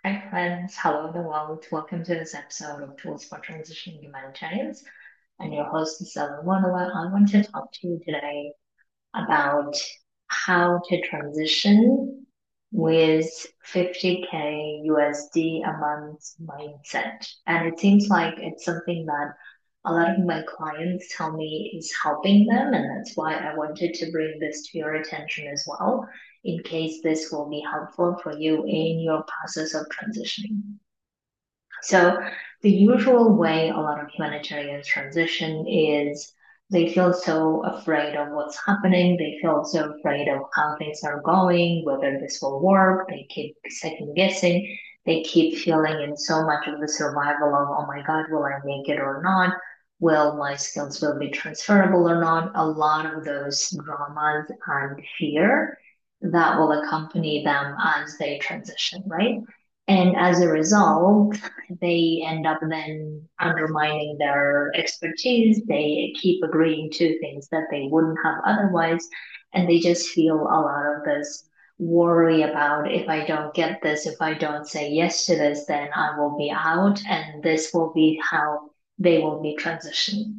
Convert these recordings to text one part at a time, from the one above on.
Hi, friends. Hello, the world. Welcome to this episode of Tools for Transitioning Humanitarians. I'm your host, Isabel Wonderwell. I want to talk to you today about how to transition with 50K USD a month mindset. And it seems like it's something that a lot of my clients tell me is helping them. And that's why I wanted to bring this to your attention as well, in case this will be helpful for you in your process of transitioning. So the usual way a lot of humanitarians transition is they feel so afraid of what's happening. They feel so afraid of how things are going, whether this will work. They keep second guessing. They keep feeling in so much of the survival of, oh my God, will I make it or not? Will my skills will be transferable or not? A lot of those dramas and fear that will accompany them as they transition, right? And as a result, they end up then undermining their expertise. They keep agreeing to things that they wouldn't have otherwise. And they just feel a lot of this worry about if I don't get this, if I don't say yes to this, then I will be out. And this will be how they will be transitioning.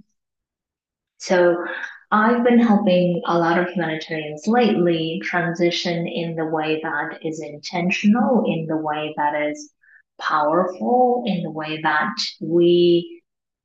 So I've been helping a lot of humanitarians lately transition in the way that is intentional, in the way that is powerful, in the way that we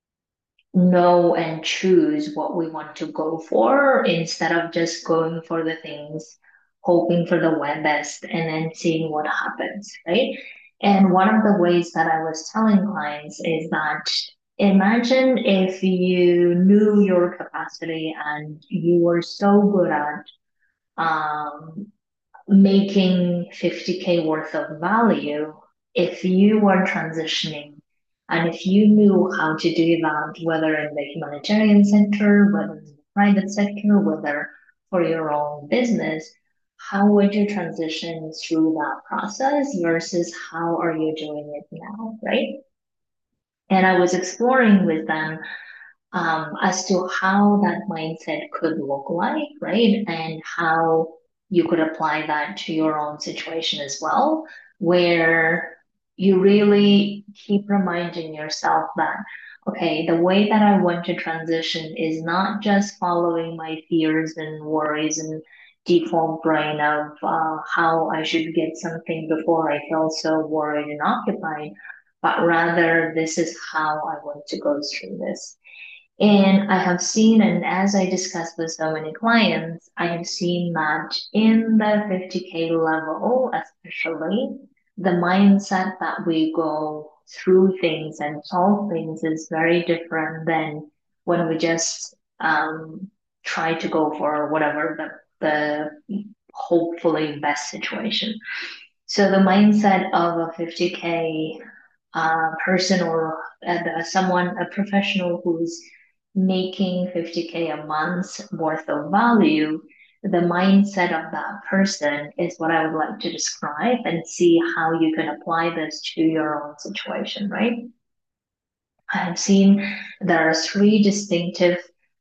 know and choose what we want to go for instead of just going for the things, hoping for the best and then seeing what happens, right? And one of the ways that I was telling clients is that imagine if you knew your capacity and you were so good at um, making 50K worth of value, if you were transitioning and if you knew how to do that, whether in the humanitarian sector, whether in the private sector, whether for your own business, how would you transition through that process versus how are you doing it now, right? And I was exploring with them as to how that mindset could look like, right? And how you could apply that to your own situation as well, where you really keep reminding yourself that, okay, the way that I want to transition is not just following my fears and worries and default brain of how I should get something before I feel so worried and occupied, but rather this is how I want to go through this. And I have seen, and as I discussed with so many clients, I have seen that in the 50K level, especially, the mindset that we go through things and solve things is very different than when we just try to go for whatever the hopefully best situation. So the mindset of a 50K person or someone, a professional who's making 50K a month worth of value, the mindset of that person is what I would like to describe and see how you can apply this to your own situation, right? I have seen there are three distinctive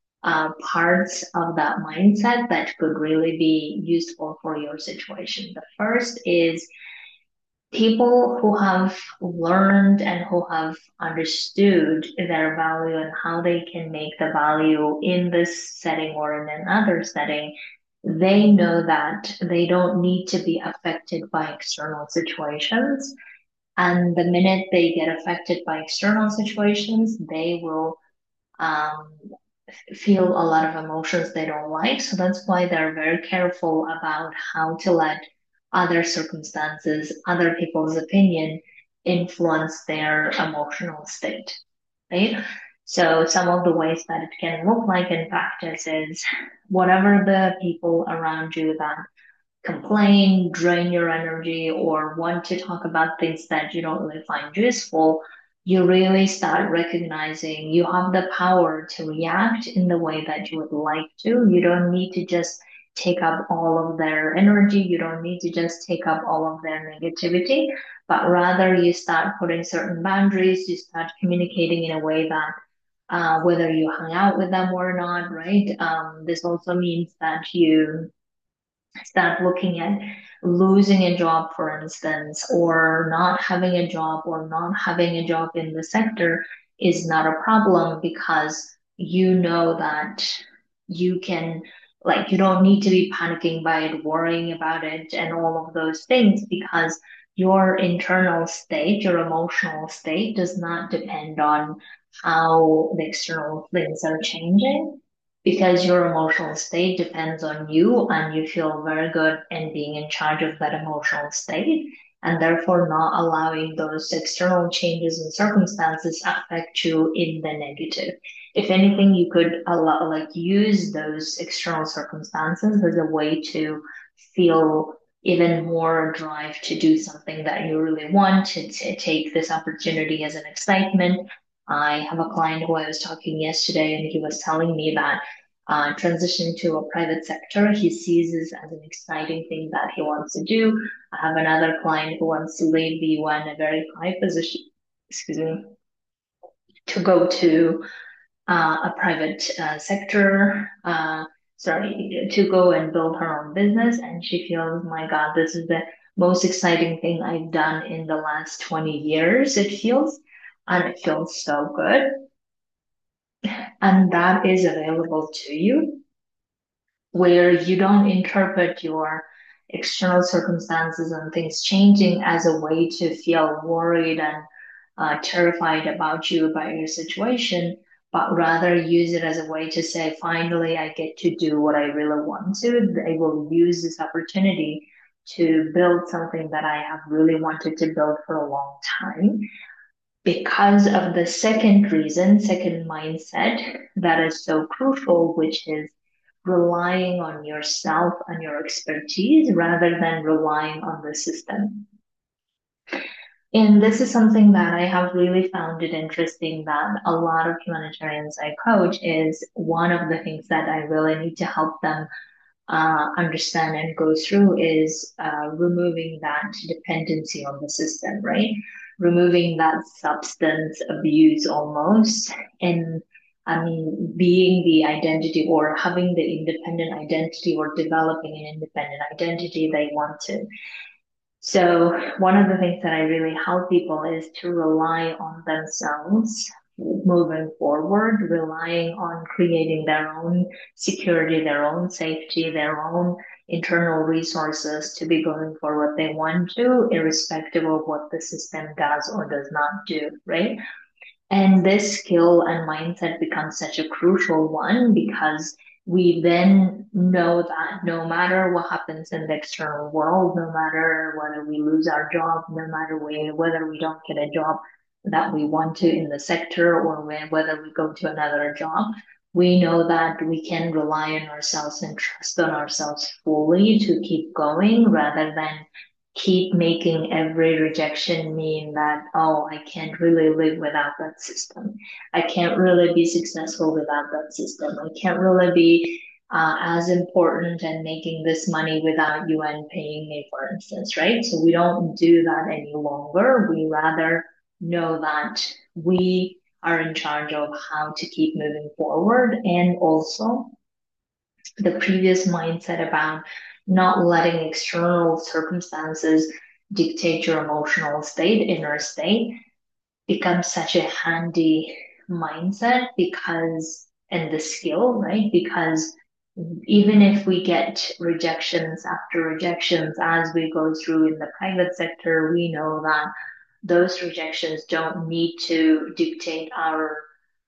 parts of that mindset that could really be useful for your situation. The first is people who have learned and who have understood their value and how they can make the value in this setting or in another setting, they know that they don't need to be affected by external situations. And the minute they get affected by external situations, they will um, feel a lot of emotions they don't like. So that's why they're very careful about how to let other circumstances, other people's opinion influence their emotional state, right? So some of the ways that it can look like in practice is whatever the people around you that complain, drain your energy, or want to talk about things that you don't really find useful, you really start recognizing you have the power to react in the way that you would like to. You don't need to just take up all of their energy. You don't need to just take up all of their negativity, but rather you start putting certain boundaries. You start communicating in a way that whether you hang out with them or not, right? This also means that you start looking at losing a job, for instance, or not having a job or not having a job in the sector is not a problem because you know that you can, like, you don't need to be panicking by it, worrying about it, and all of those things because your internal state, your emotional state does not depend on how the external things are changing because your emotional state depends on you and you feel very good in being in charge of that emotional state and therefore not allowing those external changes and circumstances affect you in the negative. If anything, you could allow, like, use those external circumstances as a way to feel even more drive to do something that you really want, to take this opportunity as an excitement. I have a client who I was talking yesterday, and he was telling me that transitioning to a private sector, he sees this as an exciting thing that he wants to do. I have another client who wants to leave the UN a very high position, excuse me, to go to a private sector, sorry, to go and build her own business. And she feels, my God, this is the most exciting thing I've done in the last 20 years, it feels. And it feels so good. And that is available to you where you don't interpret your external circumstances and things changing as a way to feel worried and terrified about your situation, but rather use it as a way to say, finally, I get to do what I really want to. I will use this opportunity to build something that I have really wanted to build for a long time. Because of the second reason, second mindset that is so crucial, which is relying on yourself and your expertise rather than relying on the system. And this is something that I have really found it interesting that a lot of humanitarians I coach is one of the things that I really need to help them understand and go through is removing that dependency on the system, right? Removing that substance abuse almost, and I mean, being the identity or having the independent identity or developing an independent identity they want to. So one of the things that I really help people is to rely on themselves moving forward, relying on creating their own security, their own safety, their own internal resources to be going for what they want to, irrespective of what the system does or does not do, right? And this skill and mindset becomes such a crucial one because we then know that no matter what happens in the external world, no matter whether we lose our job, no matter whether we don't get a job that we want to in the sector or whether we go to another job, we know that we can rely on ourselves and trust on ourselves fully to keep going rather than keep making every rejection mean that, oh, I can't really live without that system. I can't really be successful without that system. I can't really be as important and making this money without UN paying me, for instance, right? So we don't do that any longer. We rather know that we are in charge of how to keep moving forward and also the previous mindset about not letting external circumstances dictate your emotional state, inner state, becomes such a handy mindset because, and the skill, right? Because even if we get rejections after rejections as we go through in the private sector, we know that those rejections don't need to dictate our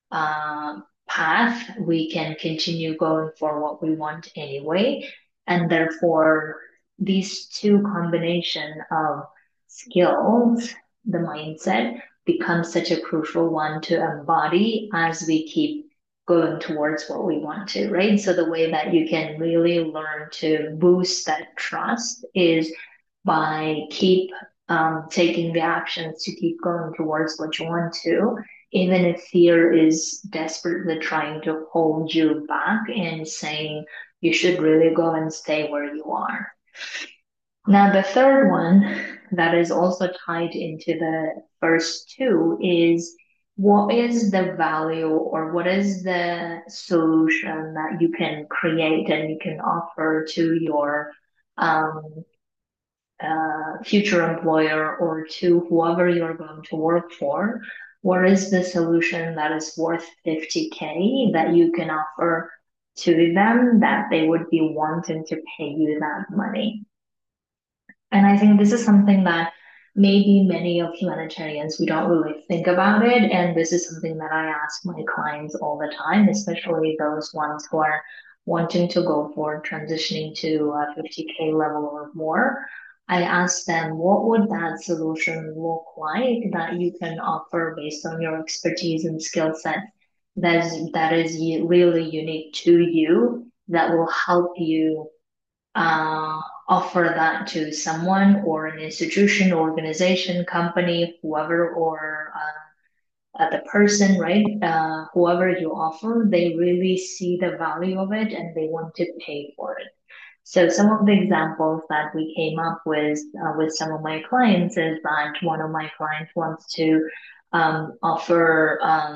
path, we can continue going for what we want anyway. And therefore, these two combination of skills, the mindset, becomes such a crucial one to embody as we keep going towards what we want to, right? So the way that you can really learn to boost that trust is by keep taking the actions to keep going towards what you want to, even if fear is desperately trying to hold you back and saying you should really go and stay where you are. Now, the third one that is also tied into the first two is what is the value or what is the solution that you can create and you can offer to your um, future employer or to whoever you're going to work for, what is the solution that is worth 50K that you can offer to them that they would be wanting to pay you that money? And I think this is something that maybe many of humanitarians, we don't really think about it. And this is something that I ask my clients all the time, especially those ones who are wanting to go for transitioning to a 50K level or more. I ask them, what would that solution look like that you can offer based on your expertise and skill set that is really unique to you that will help you uh, offer that to someone or an institution, organization, company, whoever, or the person, right? Whoever you offer, they really see the value of it and they want to pay for it. So some of the examples that we came up with some of my clients is that one of my clients wants to offer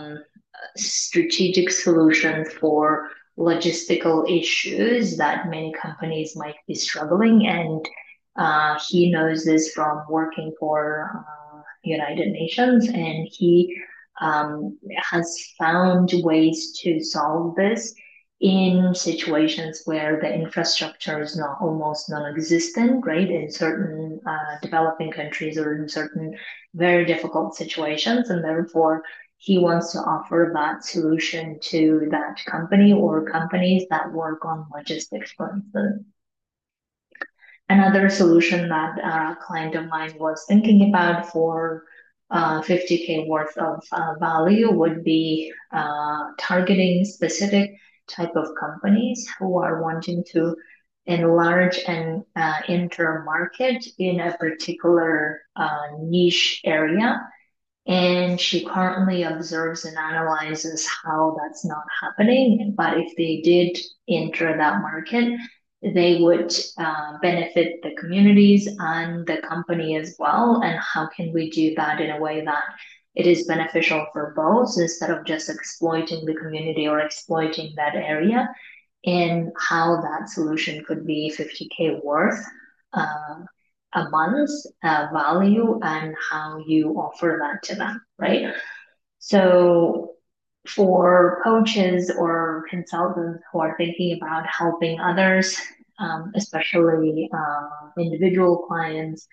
strategic solutions for logistical issues that many companies might be struggling. And he knows this from working for United Nations, and he has found ways to solve this in situations where the infrastructure is not almost non-existent, right? In certain developing countries or in certain very difficult situations, and therefore he wants to offer that solution to that company or companies that work on logistics, for instance. Another solution that a client of mine was thinking about for 50K worth of value would be targeting specific type of companies who are wanting to enlarge and enter market in a particular niche area, and she currently observes and analyzes how that's not happening. But if they did enter that market, they would benefit the communities and the company as well. And how can we do that in a way that it is beneficial for both instead of just exploiting the community or exploiting that area? And how that solution could be 50K worth uh, a month's value and how you offer that to them, right? So for coaches or consultants who are thinking about helping others, especially individual clients,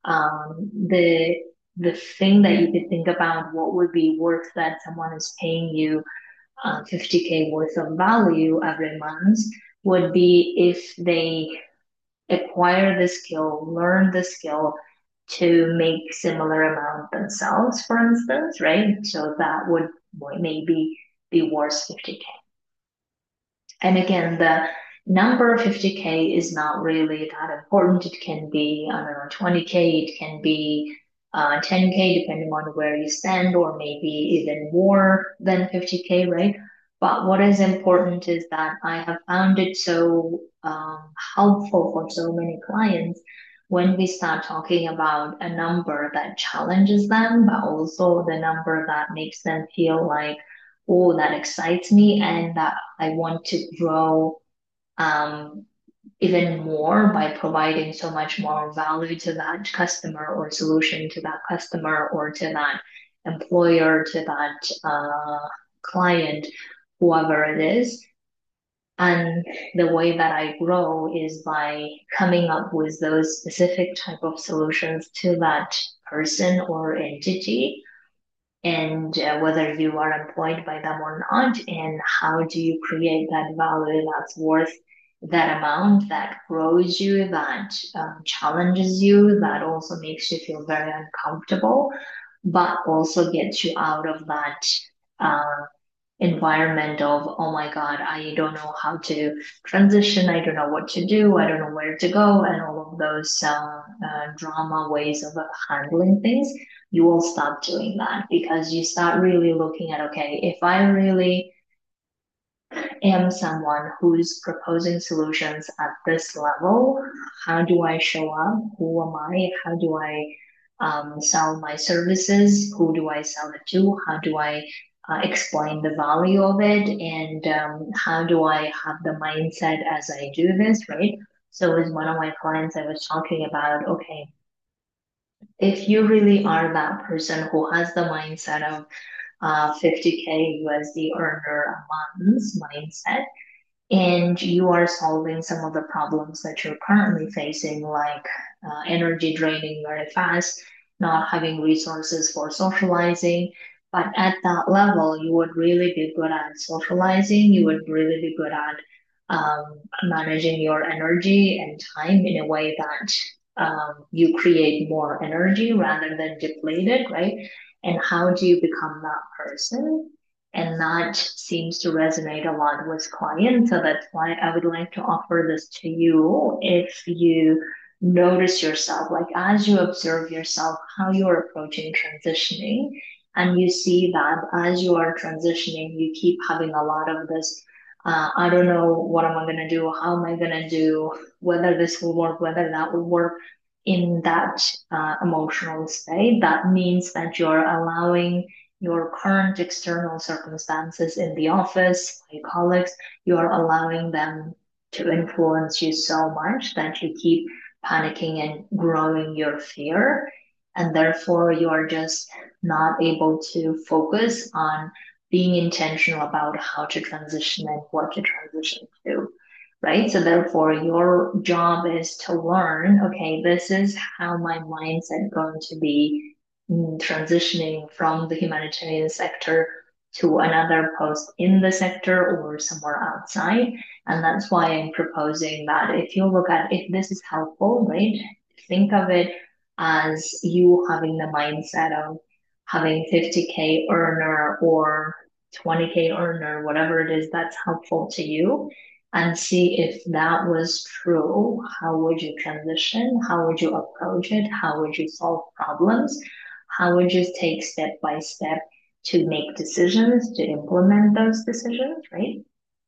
the thing that you could think about what would be worth that someone is paying you 50K worth of value every month would be if they acquire the skill, learn the skill to make similar amount themselves, for instance, right? So that would maybe be worth 50K. And again, the number 50K is not really that important. It can be, I don't know, 20K, it can be 10K, depending on where you stand, or maybe even more than 50K, right? But what is important is that I have found it so helpful for so many clients when we start talking about a number that challenges them, but also the number that makes them feel like, oh, that excites me and that I want to grow um, even more by providing so much more value to that customer or solution to that customer or to that employer, to that client, whoever it is. And the way that I grow is by coming up with those specific type of solutions to that person or entity, and whether you are employed by them or not, and how do you create that value that's worth that amount, that grows you, that challenges you, that also makes you feel very uncomfortable, but also gets you out of that uh, environment of, oh my God, I don't know how to transition, I don't know what to do, I don't know where to go, and all of those drama ways of handling things, you will stop doing that because you start really looking at, okay, if I really am someone who's proposing solutions at this level, how do I show up? Who am I? How do I sell my services? Who do I sell it to? How do I explain the value of it? And how do I have the mindset as I do this, right? So with one of my clients, I was talking about, okay, if you really are that person who has the mindset of 50K USD earner a month mindset, and you are solving some of the problems that you're currently facing, like energy draining very fast, not having resources for socializing. But at that level, you would really be good at socializing. You would really be good at managing your energy and time in a way that you create more energy rather than deplete it, right? And how do you become that person? And that seems to resonate a lot with clients. So that's why I would like to offer this to you. If you notice yourself, like as you observe yourself, how you're approaching transitioning, and you see that as you are transitioning, you keep having a lot of this. I don't know what am I going to do? How am I going to do? Whether this will work, whether that will work in that emotional state, that means that you're allowing your current external circumstances in the office, like colleagues, you're allowing them to influence you so much that you keep panicking and growing your fear. And therefore, you're just not able to focus on being intentional about how to transition and what to transition to. Right. So therefore, your job is to learn, okay, this is how my mindset going to be transitioning from the humanitarian sector to another post in the sector or somewhere outside. And that's why I'm proposing that if you look at if this is helpful, right? Think of it as you having the mindset of having 50K earner or 20K earner, whatever it is that's helpful to you, and see if that was true. How would you transition? How would you approach it? How would you solve problems? How would you take step by step to make decisions, to implement those decisions, right?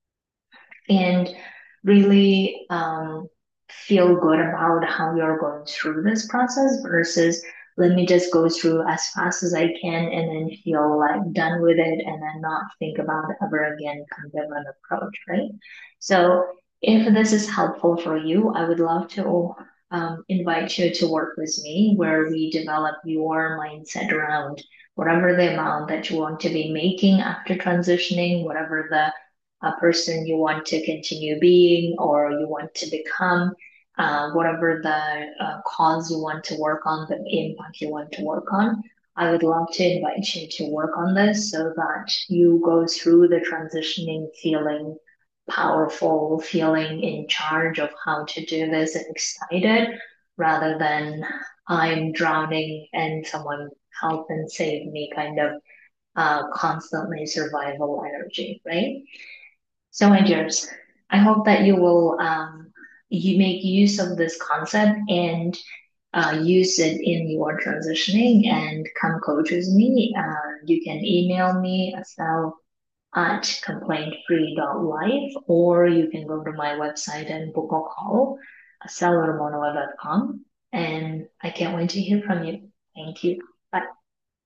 And really feel good about how you're going through this process versus let me just go through as fast as I can and then feel like done with it and then not think about it ever again kind of an approach, right? So if this is helpful for you, I would love to invite you to work with me where we develop your mindset around whatever the amount that you want to be making after transitioning, whatever the person you want to continue being or you want to become, whatever the cause you want to work on, the impact you want to work on. I would love to invite you to work on this so that you go through the transitioning feeling powerful, feeling in charge of how to do this and excited rather than I'm drowning and someone help and save me kind of constantly survival energy, right? So, my dears, I hope that you will you make use of this concept and use it in your transitioning and come coach with me. You can email me at complaintfree.life or you can go to my website and book a call, salvatore.com. And I can't wait to hear from you. Thank you. Bye.